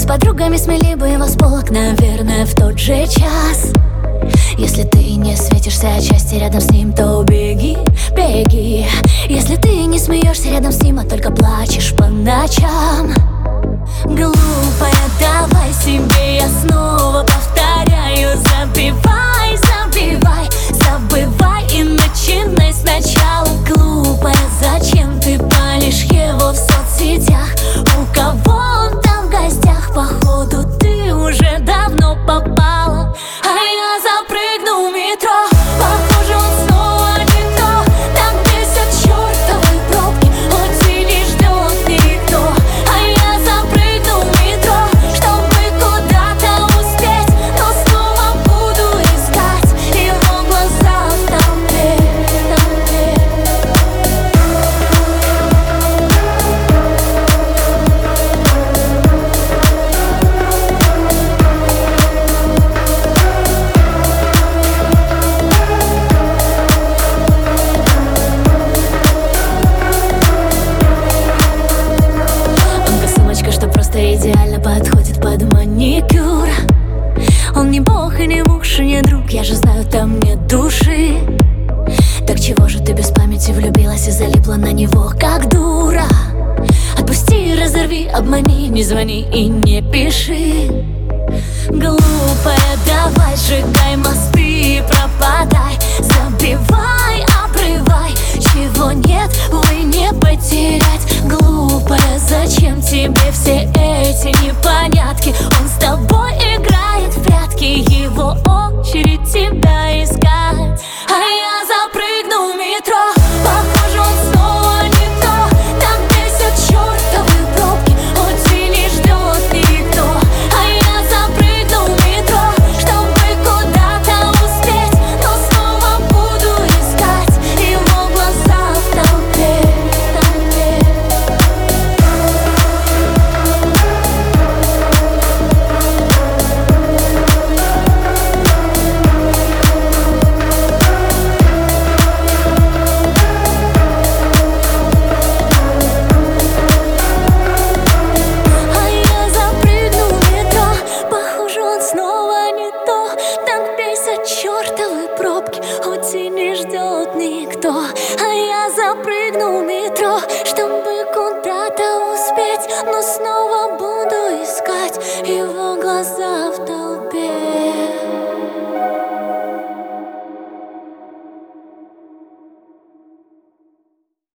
подругами смели бы его с полок, наверное, в тот же час. Если ты не светишься отчасти рядом с ним, то беги, беги. Если ты не смеешься рядом с ним, а только плачешь по ночам. Глупая, давай себе я снова повторяю: забивай, забивай, забывай и начинай сначала. Глупая, зачем ты палишь его в соцсетях? У кого он там в гостях? Походу ты уже давно попала. А я запрыгну в метро, похоже, он снова не то. Там бесят чертовы пробки, хоть и не ждет никто. А я запрыгну в метро, чтобы куда-то успеть, но снова буду искать его глаза в толпе, идеально подходит под маникюр. Он не бог и не муж, и не друг, я же знаю, там нет души. Так чего же ты без памяти влюбилась и залипла на него, как дура? Отпусти, разорви, обмани, не звони и не пиши. Глупая, давай сжигай мосты и пропадай. Забивай, обрывай, чего нет, вы не потерять. Глупая, зачем тебе все эти непонятки? Он с тобой играет в прятки, его очередь тебя искать. А я запрыгну в метро, похоже, он снова не то. Там бесят чертовы пробки, хоть и не ждет никто. А я запрыгну в метро, чтобы куда-то успеть, но снова буду искать его глаза в толпе, толпе. Чертовы пробки, хоть и не ждет никто. А я запрыгну в метро, чтобы куда-то успеть, но снова буду искать его глаза в толпе.